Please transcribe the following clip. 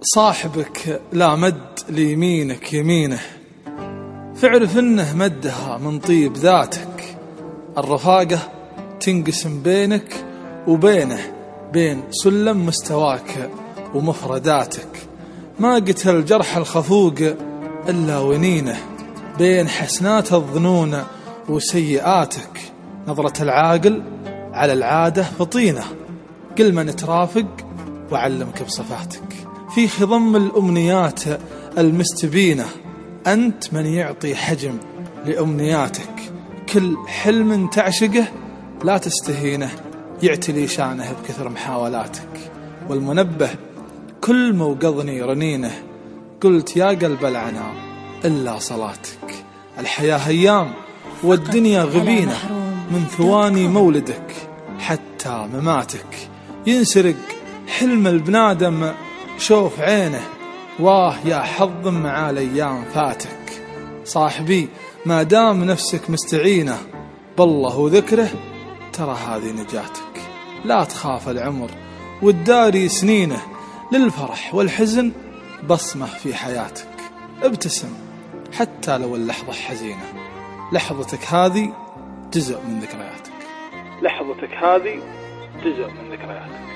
صاحبك لا مد ليمينك يمينه، فاعرف انه مدها من طيب ذاتك. الرفاقة تنقسم بينك وبينه بين سلم مستواك ومفرداتك. ما قتل جرح الخفوق إلا ونينه، بين حسنات الظنون وسيئاتك. نظرة العاقل على العادة فطينة، قل من ترافق وعلمك بصفاتك. في خضم الأمنيات المستبينة، أنت من يعطي حجم لأمنياتك. كل حلم تعشقه لا تستهينه، يعتلي شانه بكثر محاولاتك. والمنبه كل موقظني رنينه، قلت يا قلب العناء إلا صلاتك. الحياة أيام والدنيا غبينة، من ثواني مولدك حتى مماتك. ينسرق حلم البنادم شوف عينه، واه يا حظ مع الأيام فاتك. صاحبي ما دام نفسك مستعينة بالله وذكره، ترى هذه نجاتك. لا تخاف العمر والداري سنينه، للفرح والحزن بصمة في حياتك. ابتسم حتى لو اللحظة حزينة، لحظتك هذه جزء من ذكرياتك. لحظتك هذه جزء من ذكرياتك.